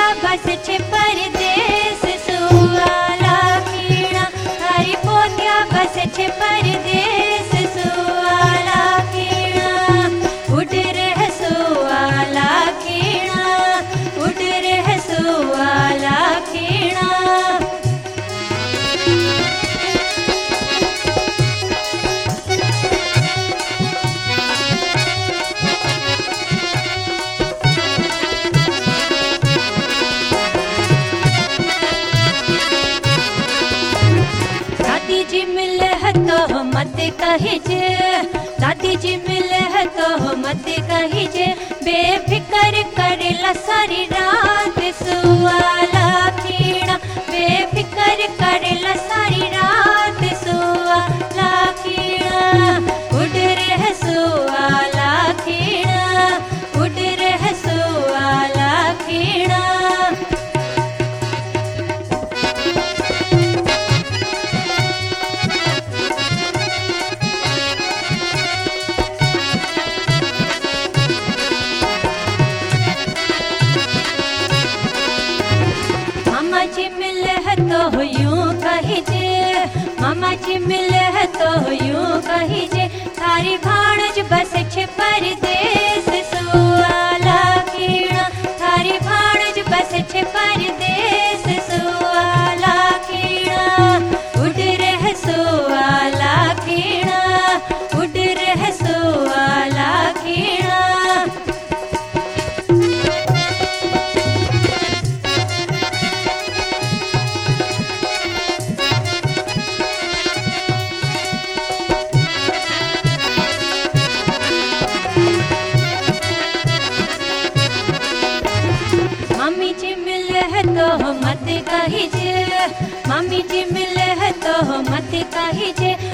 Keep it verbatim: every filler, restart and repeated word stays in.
बस छे परदेस सुवाला खीणा थारी पोतिया बस छे परदेस सुवाला खीणा उड़ रह सुवाला खीणा उड़ रह सुवाला खीणा दादी जी मिले है तो मत कहिजे दादी जी मिले है तो मत कहिजे बेफिक्र करेला सारी रात सुवाला खीणा बेफिक्र करेला सारी रात सुवाला खीणा उड़ रह सुवाला खीणा उड़ रह सुवाला खीणा मामा जी मिले है तो यूं कहिजे मामा जी मिले है तो यूं कहिजे थारी भाणज बस छे परदेस सुवाला खीणा थारी भाणज बस छे परदेस सुवाला खीणा उड़ रह सुवाला खीणा उड़ रह सुवाला खीणा मम्मी जी मिले है तो मत कहिजे मम्मी जी मिले है तो मत कहिजे